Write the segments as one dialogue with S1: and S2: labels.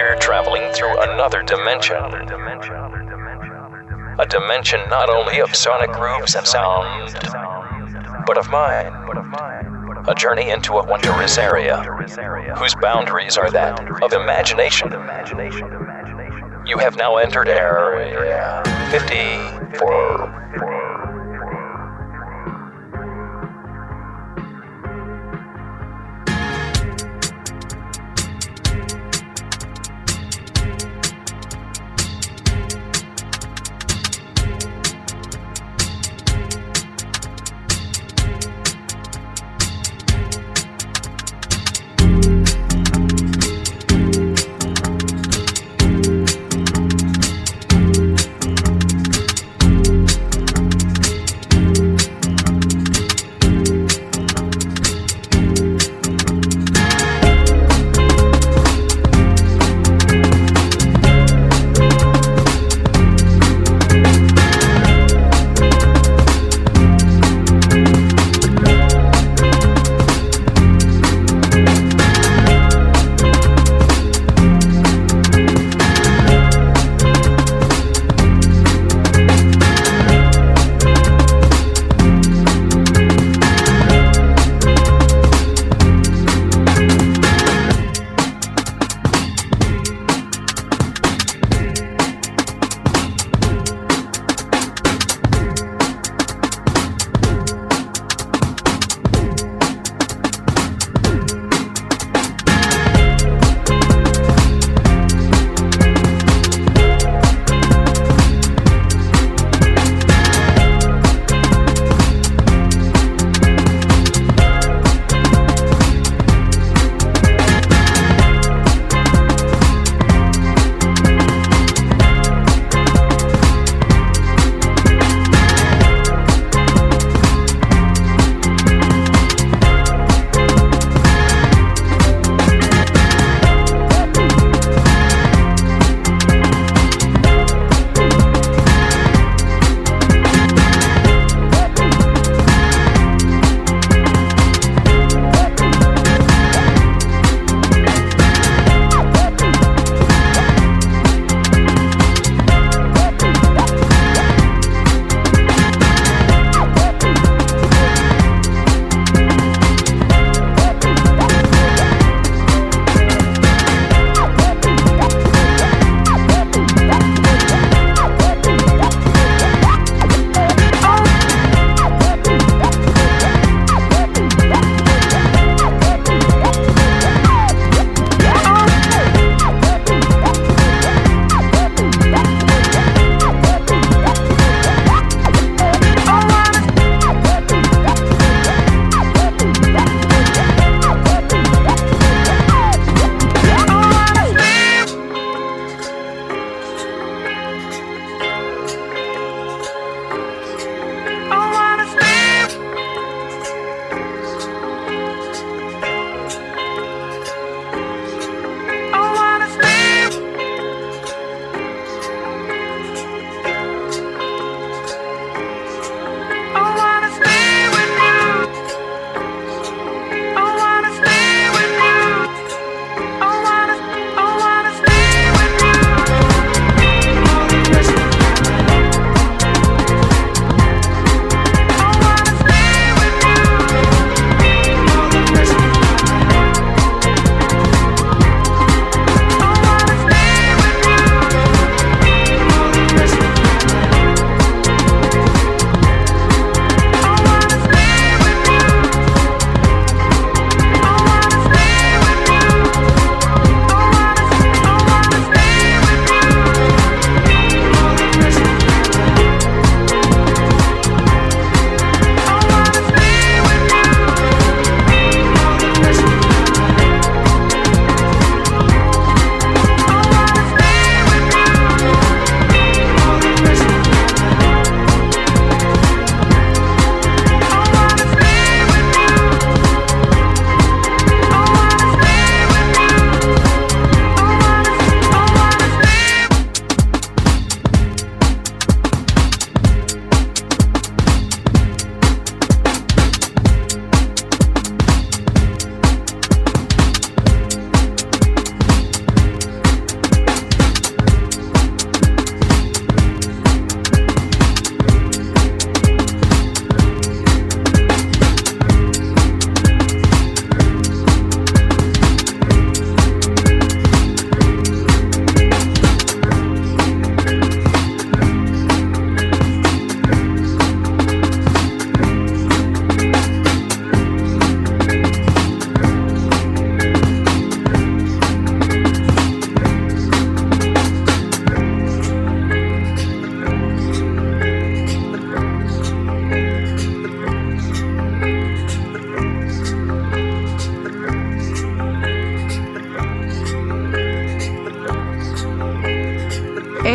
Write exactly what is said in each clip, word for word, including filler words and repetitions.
S1: You're traveling through another dimension. A dimension not only of sonic grooves and sound, but of mind. A journey into a wondrous area, whose boundaries are that of imagination. You have now entered Area fifty-four.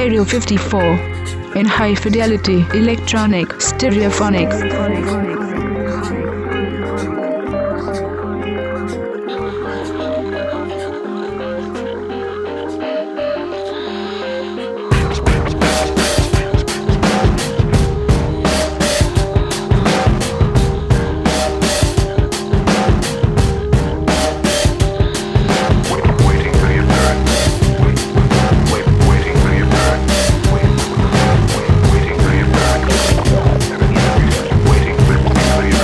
S2: Radio fifty-four. In high fidelity electronic stereophonics.
S3: Waiting for your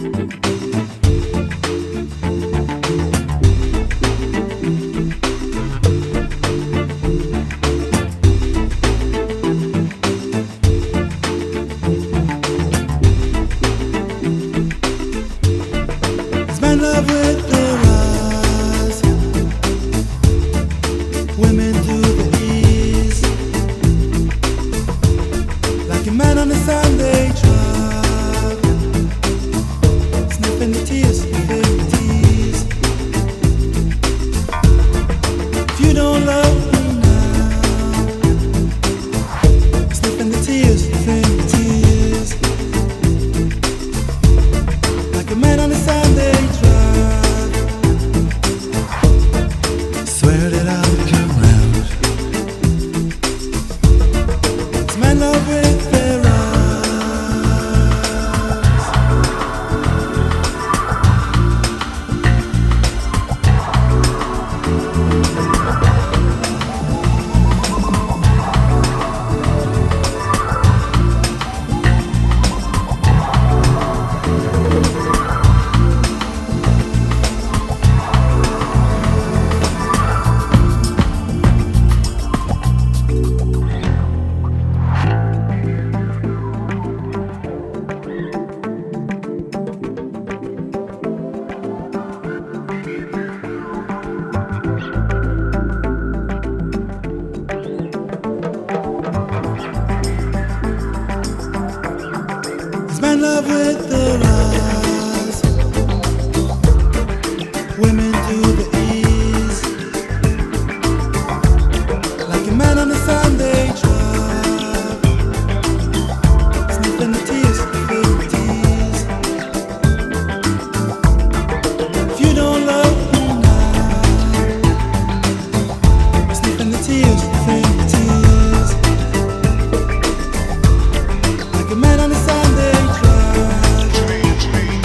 S3: Like a man on a Sunday drive.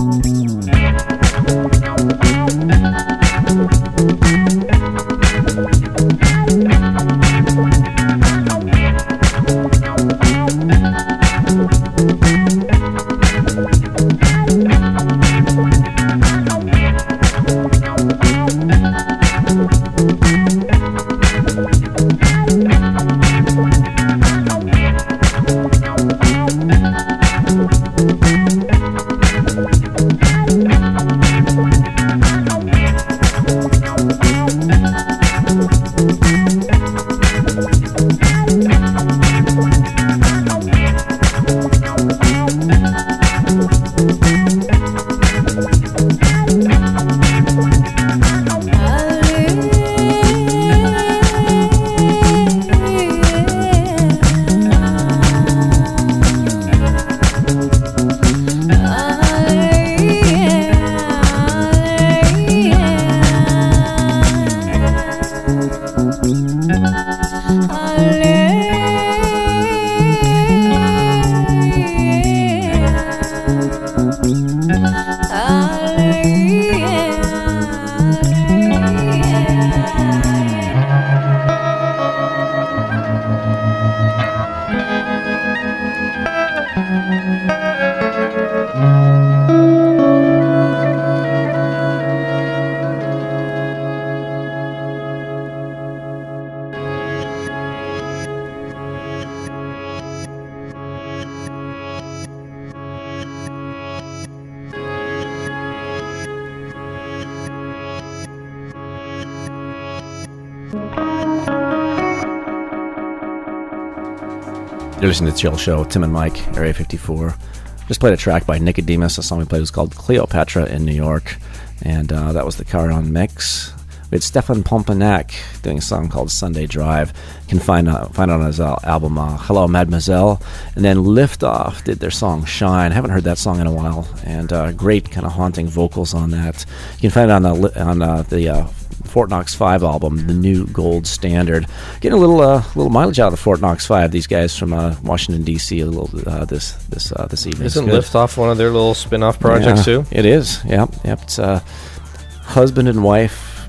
S3: You're listening to the Chill Show, Tim and Mike, Area fifty-four. Just played a track by Nicodemus. A song we played was called Cleopatra in New York, and uh, that was the Caron mix. We had Stefan Pompanac doing a song called Sunday Drive. You can find, uh, find it on his uh, album uh, Hello Mademoiselle. And then Liftoff did their song Shine. I haven't heard that song in a while, and uh, great kind of haunting vocals on that. You can find it on the, on, uh, the uh, Fort Knox five album, The New Gold Standard. Getting a little uh, little mileage out of the Fort Knox five. These guys from uh, Washington D C a little uh, this this uh, this evening.
S4: Isn't Liftoff one of their little spin-off projects
S3: yeah,
S4: too?
S3: It is. Yep, yep. It's a husband and wife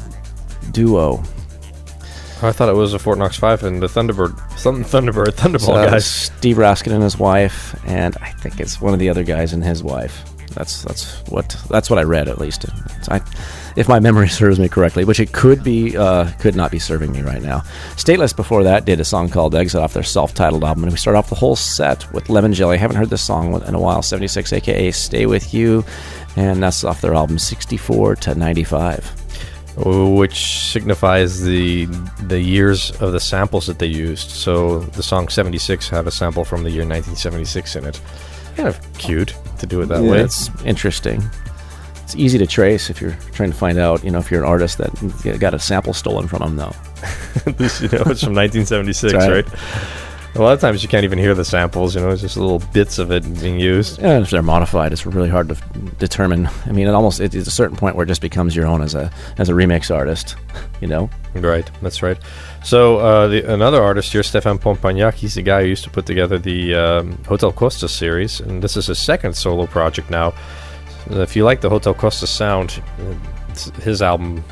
S3: duo.
S4: I thought it was a Fort Knox five and the Thunderbird, something Thunderbird, Thunderball
S3: so, uh,
S4: guys.
S3: Steve Raskin and his wife, and I think it's one of the other guys and his wife. That's that's what that's what I read, at least. It's, I, if my memory serves me correctly, which it could be, uh, could not be serving me right now. Stateless before that did a song called Exit off their self-titled album, and we start off the whole set with Lemon Jelly. I haven't heard this song in a while. seventy-six, aka Stay With You, and that's off their album sixty-four to ninety-five.
S4: Which signifies the the years of the samples that they used. So the song seventy-six had a sample from the year nineteen seventy-six in it. Kind of cute to do it that
S3: yeah,
S4: way.
S3: It's interesting. It's easy to trace if you're trying to find out, you know, if you're an artist that got a sample stolen from them, though.
S4: At least you know it's from nineteen seventy-six,
S3: right.
S4: right? A lot of times you can't even hear the samples, you know, it's just little bits of it being used.
S3: Yeah, if they're modified, it's really hard to f- determine. I mean, it almost, it's a certain point where it just becomes your own as a as a remix artist, you know?
S4: Right, that's right. So uh, the, another artist here, Stefan Pompagnac, he's the guy who used to put together the um, Hotel Costa series, and this is his second solo project now. If you like the Hotel Costa sound, his album,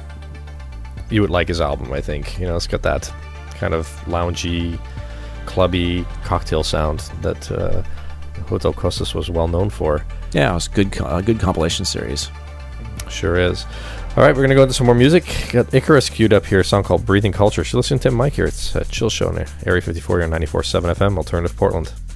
S4: you would like his album, I think. You know, it's got that kind of loungy, clubby cocktail sound that uh, Hotel Costas was well known for.
S3: Yeah, it was a good, co- a good compilation series.
S4: Sure is. All right, we're going to go into some more music. Got Icarus queued up here, a song called Breathing Culture. You're listening to Tim Mike here. It's uh, Chill Show on Area fifty-four, you're on ninety-four point seven F M, Alternative Portland.